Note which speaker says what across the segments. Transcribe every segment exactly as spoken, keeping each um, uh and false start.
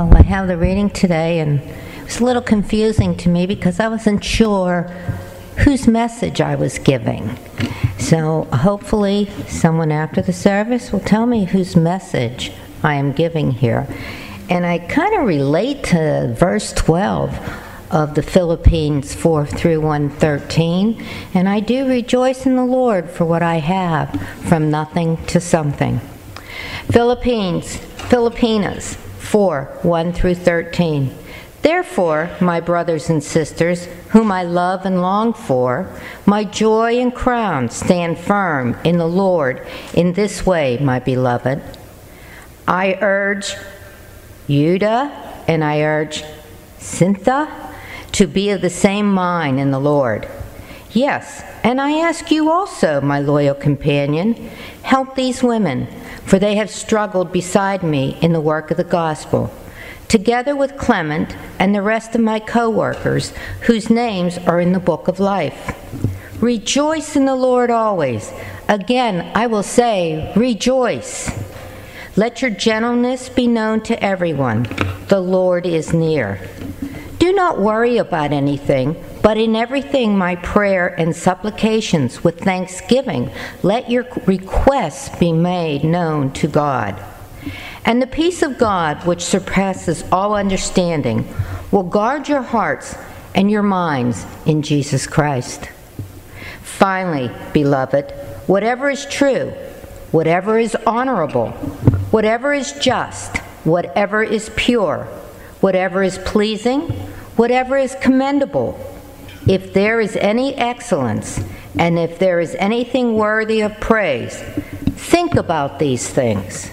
Speaker 1: Well, I have the reading today, and it was a little confusing to me because I wasn't sure whose message I was giving. So hopefully someone after the service will tell me whose message I am giving here. And I kind of relate to verse twelve of the Philippines four through one thirteen, and I do rejoice in the Lord for what I have, from nothing to something. Philippines, Filipinas four, one through thirteen. Therefore, my brothers and sisters, whom I love and long for, my joy and crown, stand firm in the Lord in this way, my beloved. I urge Judah and I urge Syntyche to be of the same mind in the Lord. Yes, and I ask you also, my loyal companion, help these women, for they have struggled beside me in the work of the gospel, together with Clement and the rest of my co-workers, whose names are in the book of life. Rejoice in the Lord always. Again, I will say, rejoice. Let your gentleness be known to everyone. The Lord is near. Do not worry about anything, but in everything my prayer and supplications with thanksgiving, let your requests be made known to God. And the peace of God, which surpasses all understanding, will guard your hearts and your minds in Jesus Christ. Finally, beloved, whatever is true, whatever is honorable, whatever is just, whatever is pure, whatever is pleasing, whatever is commendable, if there is any excellence, and if there is anything worthy of praise, think about these things.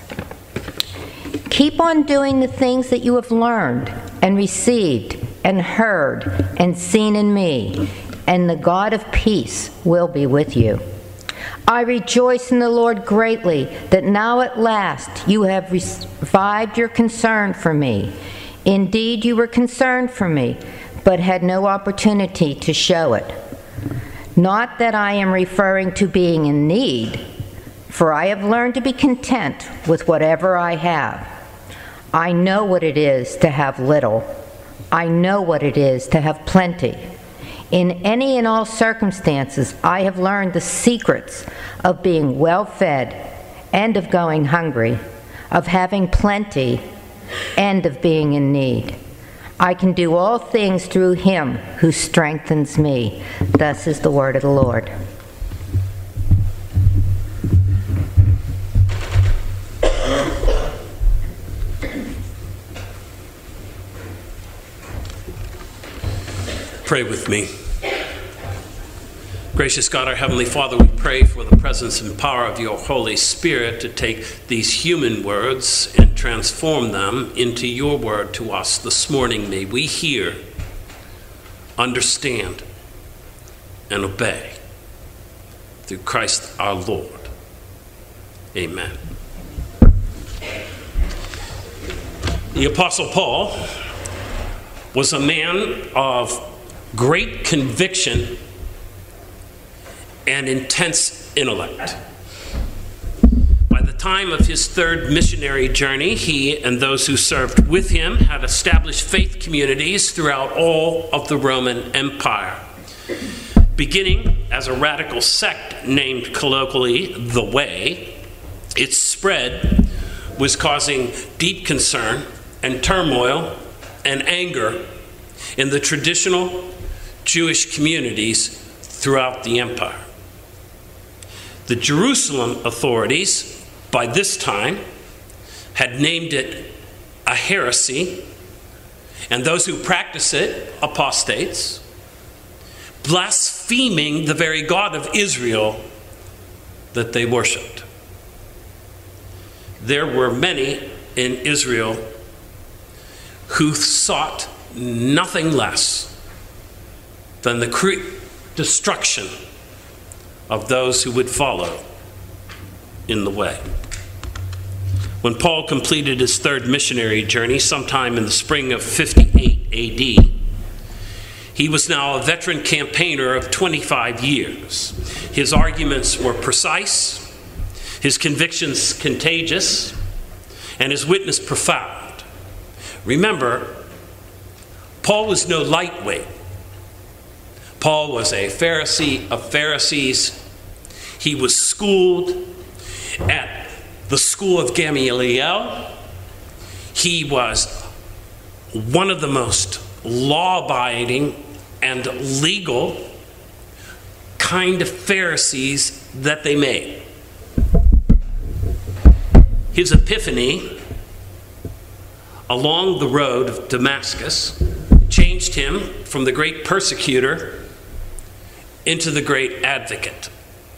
Speaker 1: Keep on doing the things that you have learned and received and heard and seen in me, and the God of peace will be with you. I rejoice in the Lord greatly that now at last you have revived your concern for me. Indeed, you were concerned for me, but had no opportunity to show it. Not that I am referring to being in need, for I have learned to be content with whatever I have. I know what it is to have little. I know what it is to have plenty. In any and all circumstances, I have learned the secrets of being well-fed and of going hungry, of having plenty and of being in need. I can do all things through him who strengthens me. Thus is the word of the Lord.
Speaker 2: Pray with me. Gracious God, our Heavenly Father, we pray for the presence and power of your Holy Spirit to take these human words and transform them into your word to us this morning. May we hear, understand, and obey through Christ our Lord. Amen. The Apostle Paul was a man of great conviction and intense intellect. By the time of his third missionary journey, he and those who served with him had established faith communities throughout all of the Roman Empire. Beginning as a radical sect named colloquially the Way, its spread was causing deep concern and turmoil and anger in the traditional Jewish communities throughout the empire. The Jerusalem authorities, by this time, had named it a heresy, and those who practice it, apostates, blaspheming the very God of Israel that they worshipped. There were many in Israel who sought nothing less than the cre- destruction of those who would follow in the way. When Paul completed his third missionary journey sometime in the spring of fifty-eight A D, he was now a veteran campaigner of twenty-five years. His arguments were precise, his convictions contagious, and his witness profound. Remember, Paul was no lightweight. Paul was a Pharisee of Pharisees. He was schooled at the school of Gamaliel. He was one of the most law-abiding and legal kind of Pharisees that they made. His epiphany along the road of Damascus changed him from the great persecutor into the great advocate.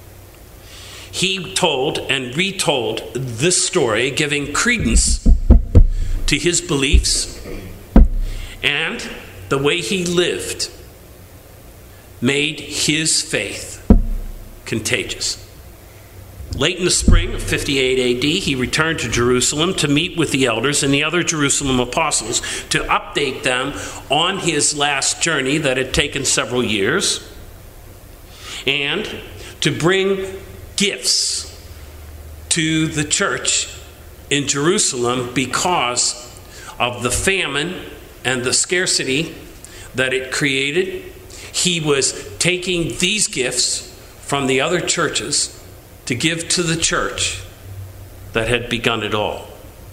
Speaker 2: He told and retold this story, giving credence to his beliefs, and the way he lived made his faith contagious. Late in the spring of fifty-eight A D, he returned to Jerusalem to meet with the elders and the other Jerusalem apostles to update them on his last journey that had taken several years, and to bring gifts to the church in Jerusalem because of the famine and the scarcity that it created. He was taking these gifts from the other churches to give to the church that had begun it all.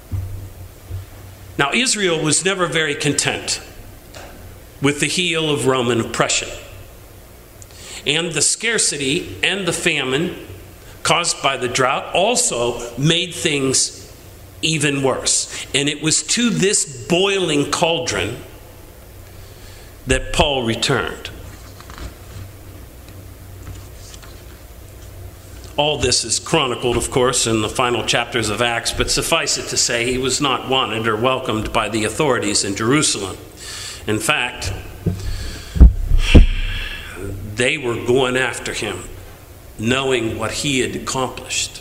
Speaker 2: Now, Israel was never very content with the heel of Roman oppression. And the scarcity and the famine caused by the drought also made things even worse. And it was to this boiling cauldron that Paul returned. All this is chronicled, of course, in the final chapters of Acts, but suffice it to say he was not wanted or welcomed by the authorities in Jerusalem. In fact, they were going after him, knowing what he had accomplished.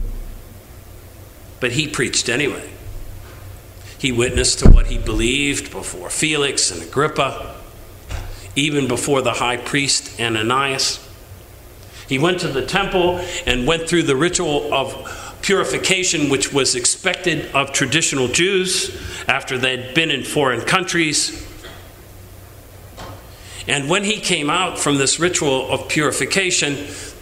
Speaker 2: But he preached anyway. He witnessed to what he believed before Felix and Agrippa, even before the high priest Ananias. He went to the temple and went through the ritual of purification, which was expected of traditional Jews after they'd been in foreign countries. And when he came out from this ritual of purification,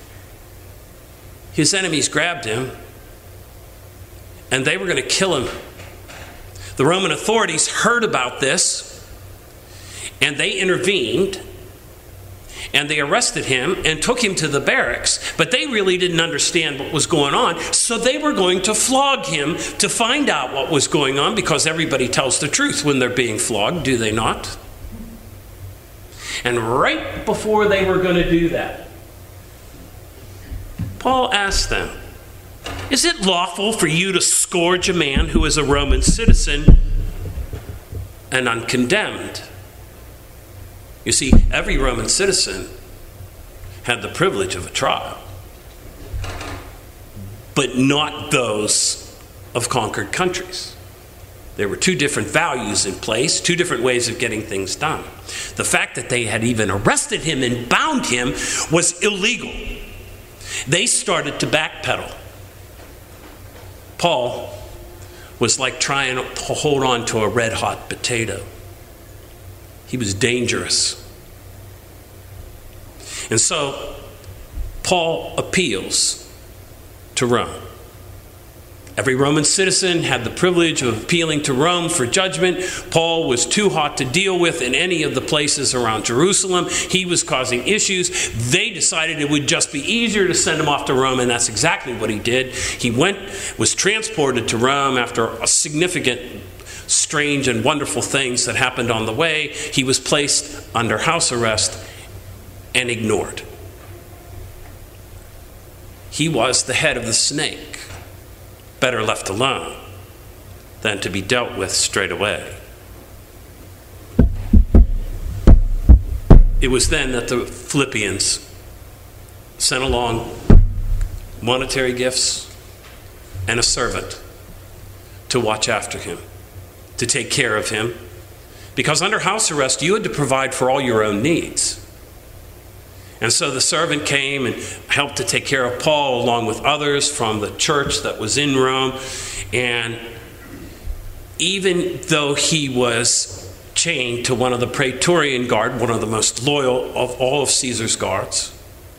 Speaker 2: his enemies grabbed him and they were going to kill him. The Roman authorities heard about this and they intervened. And they arrested him and took him to the barracks, but they really didn't understand what was going on, so they were going to flog him to find out what was going on, because everybody tells the truth when they're being flogged, do they not? And right before they were going to do that, Paul asked them, "Is it lawful for you to scourge a man who is a Roman citizen and uncondemned?" You see, every Roman citizen had the privilege of a trial, but not those of conquered countries. There were two different values in place, two different ways of getting things done. The fact that they had even arrested him and bound him was illegal. They started to backpedal. Paul was like trying to hold on to a red-hot potato. He was dangerous. And so Paul appeals to Rome. Every Roman citizen had the privilege of appealing to Rome for judgment. Paul was too hot to deal with in any of the places around Jerusalem. He was causing issues. They decided it would just be easier to send him off to Rome, and that's exactly what he did. He went, was transported to Rome after a significant, strange and wonderful things that happened on the way. He was placed under house arrest and ignored. He was the head of the snake, better left alone than to be dealt with straight away. It was then that the Philippians sent along monetary gifts and a servant to watch after him, to take care of him, because under house arrest you had to provide for all your own needs. And so the servant came and helped to take care of Paul along with others from the church that was in Rome. And even though he was chained to one of the Praetorian Guard, one of the most loyal of all of Caesar's guards,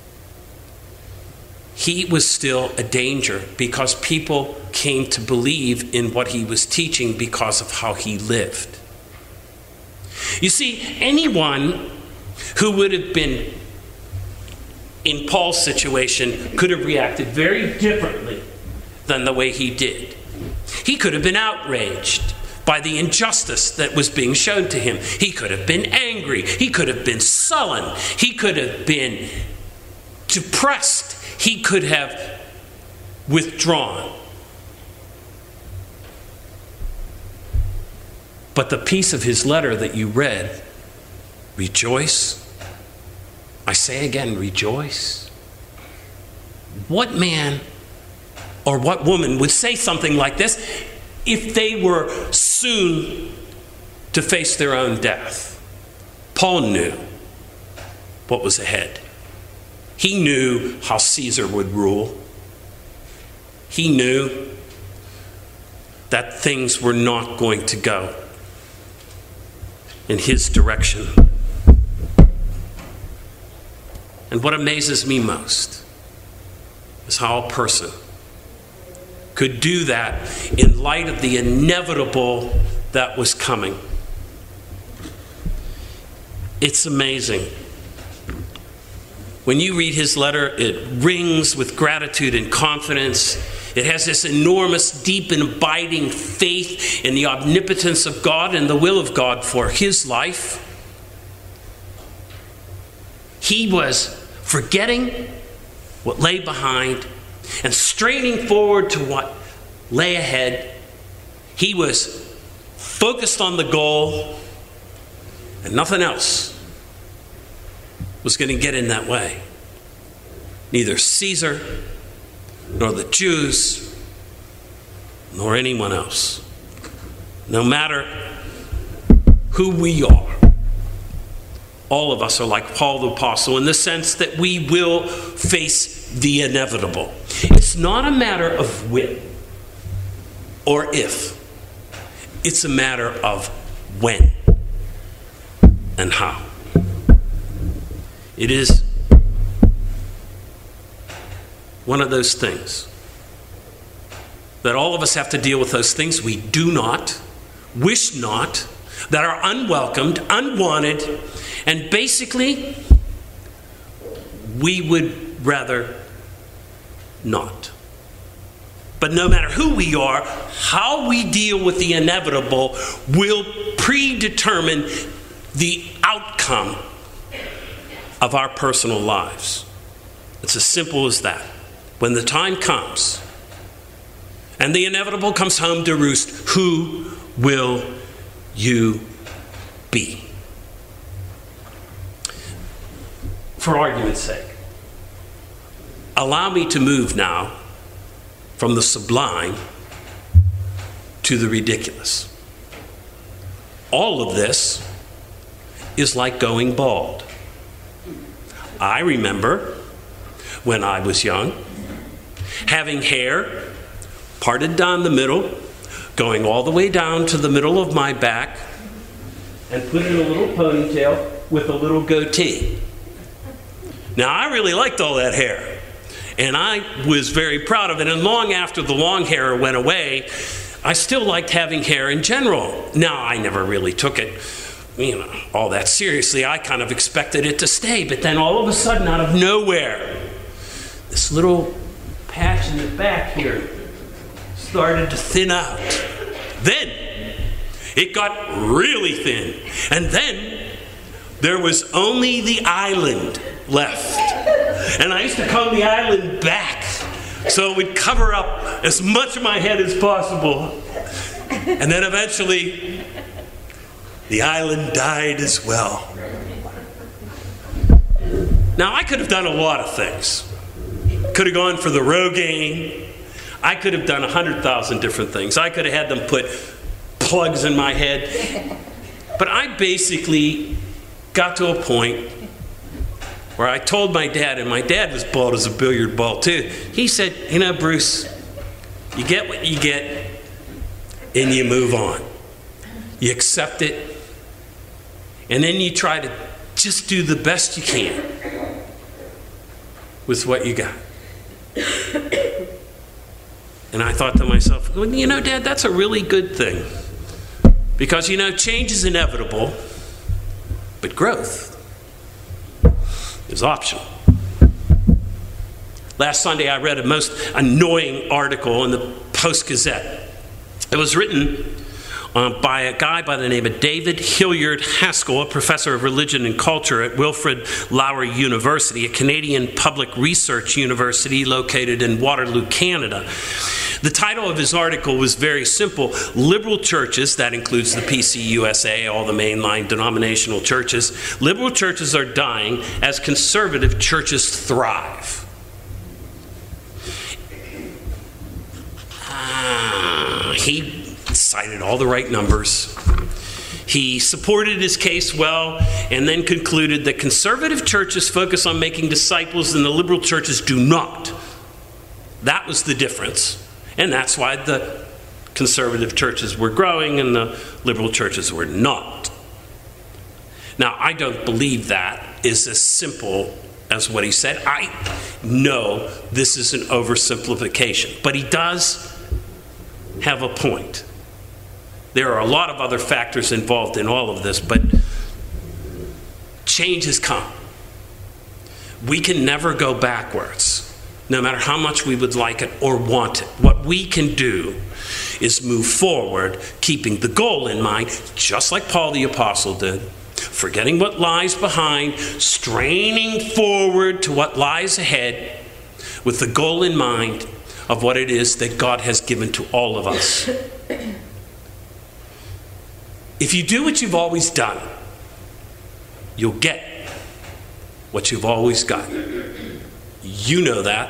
Speaker 2: he was still a danger because people came to believe in what he was teaching because of how he lived. You see, anyone who would have been in Paul's situation could have reacted very differently than the way he did. He could have been outraged by the injustice that was being shown to him. He could have been angry. He could have been sullen. He could have been depressed. He could have withdrawn. But the piece of his letter that you read, rejoice. I say again, rejoice. What man or what woman would say something like this if they were soon to face their own death? Paul knew what was ahead. He knew how Caesar would rule. He knew that things were not going to go in his direction. And what amazes me most is how a person could do that in light of the inevitable that was coming. It's amazing. When you read his letter, it rings with gratitude and confidence. It has this enormous, deep, and abiding faith in the omnipotence of God and the will of God for his life. He was forgetting what lay behind and straining forward to what lay ahead. He was focused on the goal, and nothing else was going to get in that way. Neither Caesar, nor the Jews, nor anyone else. No matter who we are, all of us are like Paul the Apostle in the sense that we will face the inevitable. It's not a matter of when or if. It's a matter of when and how. It is one of those things that all of us have to deal with, those things we do not, wish not, that are unwelcomed, unwanted, and basically we would rather not. But no matter who we are, how we deal with the inevitable will predetermine the outcome of our personal lives. It's as simple as that. When the time comes and the inevitable comes home to roost, who will you be? For argument's sake, allow me to move now from the sublime to the ridiculous. All of this is like going bald. I remember when I was young, having hair parted down the middle, going all the way down to the middle of my back, and put in a little ponytail with a little goatee. Now, I really liked all that hair, and I was very proud of it. And long after the long hair went away, I still liked having hair in general. Now, I never really took it, you know, all that seriously. I kind of expected it to stay, but then all of a sudden, out of nowhere, this little patch in the back here started to thin out. Then it got really thin, and then there was only the island left. And I used to comb the island back so it would cover up as much of my head as possible. And then eventually, the island died as well. Now, I could have done a lot of things. Could have gone for the Rogaine. I could have done a hundred thousand different things. I could have had them put plugs in my head. But I basically got to a point where I told my dad, and my dad was bald as a billiard ball too. He said, you know, Bruce, you get what you get and you move on. You accept it, and then you try to just do the best you can with what you got. And I thought to myself, well, you know, Dad, that's a really good thing. Because, you know, change is inevitable, but growth is optional. Last Sunday, I read a most annoying article in the Post-Gazette. It was written uh, by a guy by the name of David Hilliard Haskell, a professor of religion and culture at Wilfrid Laurier University, a Canadian public research university located in Waterloo, Canada. The title of his article was very simple. Liberal churches, that includes the P C U S A, all the mainline denominational churches, liberal churches are dying as conservative churches thrive. Uh, he cited all the right numbers. He supported his case well and then concluded that conservative churches focus on making disciples and the liberal churches do not. That was the difference. And that's why the conservative churches were growing and the liberal churches were not. Now, I don't believe that is as simple as what he said. I know this is an oversimplification, but he does have a point. There are a lot of other factors involved in all of this, but change has come. We can never go backwards, no matter how much we would like it or want it. What we can do is move forward, keeping the goal in mind, just like Paul the Apostle did, forgetting what lies behind, straining forward to what lies ahead, with the goal in mind of what it is that God has given to all of us. If you do what you've always done, you'll get what you've always got. You know that,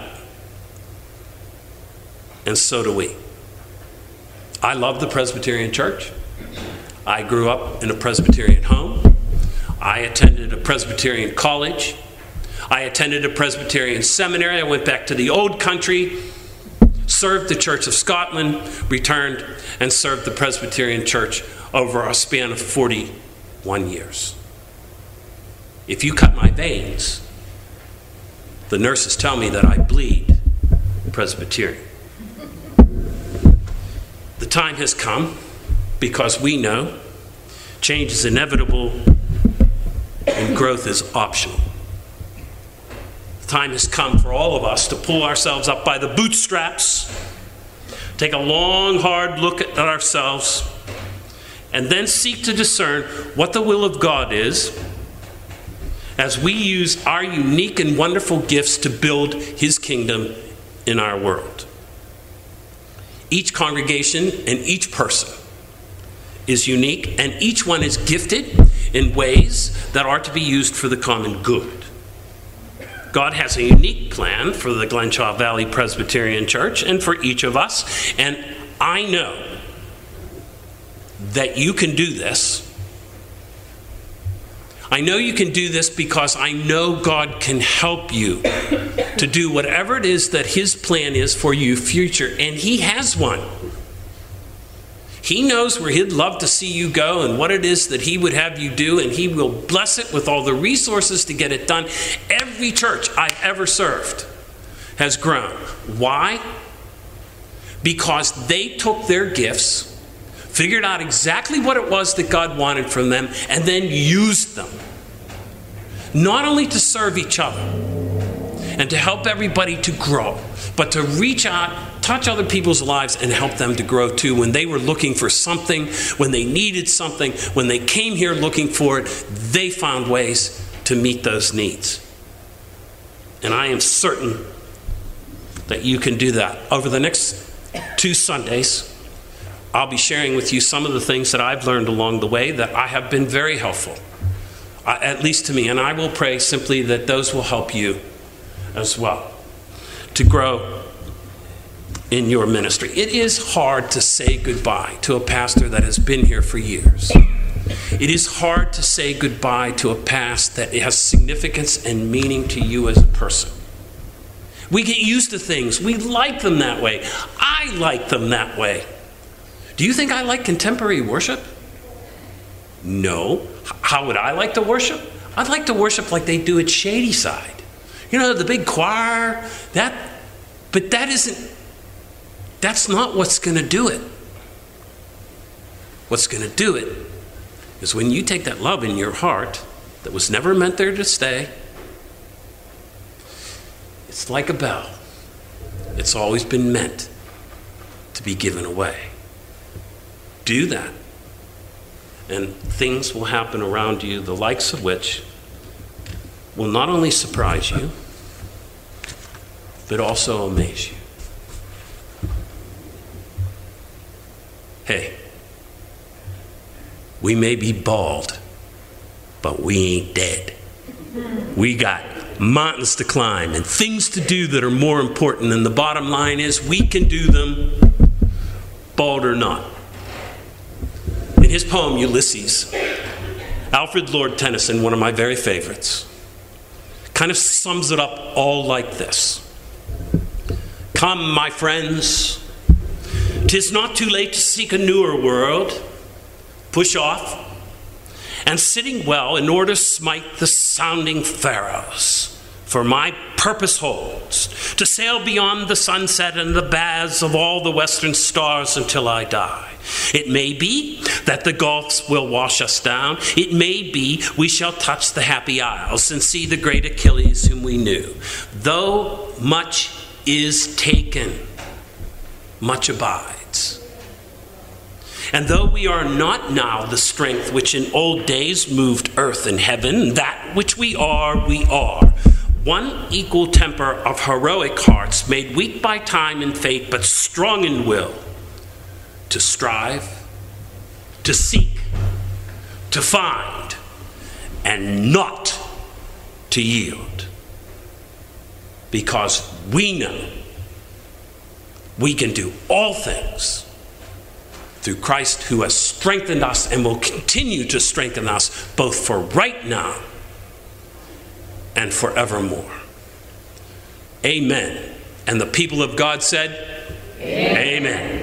Speaker 2: and so do we. I love the Presbyterian Church. I grew up in a Presbyterian home. I attended a Presbyterian college. I attended a Presbyterian seminary. I went back to the old country, served the Church of Scotland, returned, and served the Presbyterian Church over a span of forty-one years. If you cut my veins, the nurses tell me that I bleed Presbyterian. The time has come because we know change is inevitable and growth is optional. The time has come for all of us to pull ourselves up by the bootstraps, take a long, hard look at ourselves, and then seek to discern what the will of God is as we use our unique and wonderful gifts to build His kingdom in our world. Each congregation and each person is unique, and each one is gifted in ways that are to be used for the common good. God has a unique plan for the Glenshaw Valley Presbyterian Church and for each of us, and I know that you can do this. I know you can do this because I know God can help you to do whatever it is that His plan is for you future, and He has one. He knows where He'd love to see you go and what it is that He would have you do, and He will bless it with all the resources to get it done. Every church I've ever served has grown. Why? Because they took their gifts, figured out exactly what it was that God wanted from them, and then used them. Not only to serve each other and to help everybody to grow, but to reach out, touch other people's lives, and help them to grow too. When they were looking for something, when they needed something, when they came here looking for it, they found ways to meet those needs. And I am certain that you can do that. Over the next two Sundays, I'll be sharing with you some of the things that I've learned along the way that I have been very helpful, uh, at least to me. And I will pray simply that those will help you as well to grow in your ministry. It is hard to say goodbye to a pastor that has been here for years. It is hard to say goodbye to a past that has significance and meaning to you as a person. We get used to things. We like them that way. I like them that way. Do you think I like contemporary worship? No. How would I like to worship? I'd like to worship like they do at Shadyside. You know, the big choir, that, but that isn't, that's not what's going to do it. What's going to do it is when you take that love in your heart that was never meant there to stay. It's like a bell. It's always been meant to be given away. Do that. And things will happen around you, the likes of which will not only surprise you, but also amaze you. Hey, we may be bald, but we ain't dead. We got mountains to climb and things to do that are more important, and the bottom line is we can do them, bald or not. In his poem, Ulysses, Alfred Lord Tennyson, one of my very favorites, kind of sums it up all like this. Come, my friends, 'tis not too late to seek a newer world. Push off, and sitting well in order smite the sounding Pharaohs. For my purpose holds to sail beyond the sunset and the baths of all the western stars until I die. It may be that the gulfs will wash us down. It may be we shall touch the happy isles and see the great Achilles whom we knew. Though much is taken, much abides. And though we are not now the strength which in old days moved earth and heaven, that which we are, we are. One equal temper of heroic hearts, made weak by time and fate, but strong in will, to strive, to seek, to find, and not to yield. Because we know we can do all things through Christ who has strengthened us and will continue to strengthen us both for right now and forevermore. Amen. And the people of God said, Amen. Amen.